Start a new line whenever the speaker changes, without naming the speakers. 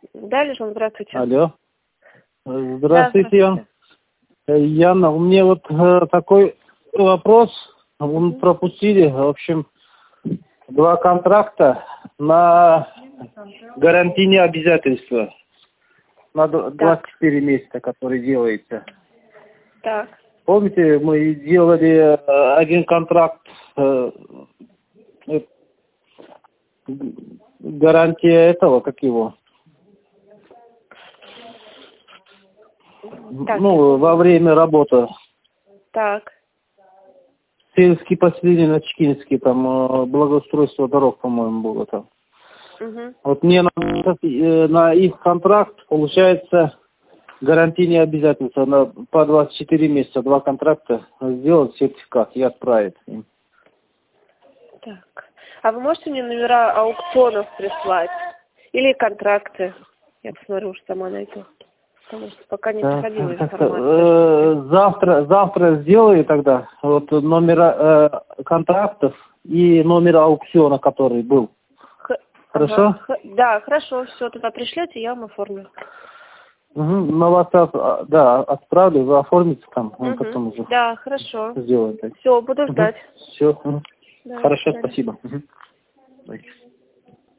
Да, Лежон, здравствуйте.
Алло.
Да,
Здравствуйте, Ян. Яна, у меня вот такой вопрос. Мы пропустили, в общем, 2 контракта на гарантийные обязательства. На 24 месяца, которые делается.
Так.
Помните, мы делали один контракт, гарантия этого, как его?
Так.
Ну, во время работы.
Так.
Сельские поселения на Чекинске, там благоустройство дорог, по-моему, было там. Вот мне на их контракт, получается, гарантийные обязательства по 24 месяца, 2 контракта, сделать сертификат и отправить им.
Так. А вы можете мне номера аукционов прислать? Или контракты? Я посмотрю, уж сама найду. Потому что пока не приходила информация.
Завтра сделаю тогда вот номера контрактов и номер аукциона, который был. Хорошо?
Ага. Да, хорошо, все, тогда пришлете, я вам оформлю.
На WhatsApp, да, отправлю, вы оформите там, потом уже.
Да, хорошо.
Сделаем.
Все, буду ждать.
Все.
Да,
Хорошо, спасибо.